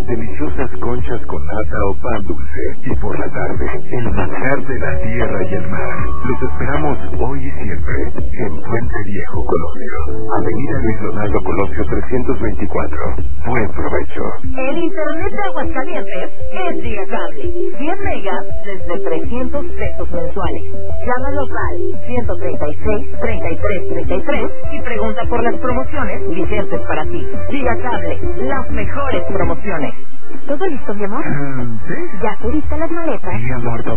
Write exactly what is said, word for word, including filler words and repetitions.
deliciosas conchas con nata o pan dulce. Y por la tarde, el manjar de la tierra y el mar. Los esperamos hoy y siempre en Puente Viejo, Colosio. Avenida Luis Donaldo Colosio trescientos veinticuatro. Buen provecho. El internet de Aguascalientes es Gigacable. cien megas desde trescientos pesos mensuales. Llama local ciento treinta y seis, treinta y tres, treinta y tres y pregunta por las promociones vigentes para ti. Gigacable, las mejores promociones. ¿Todo listo, mi amor? Um, ¿Sí? ¿Ya pudiste las maletas? Sí, amor.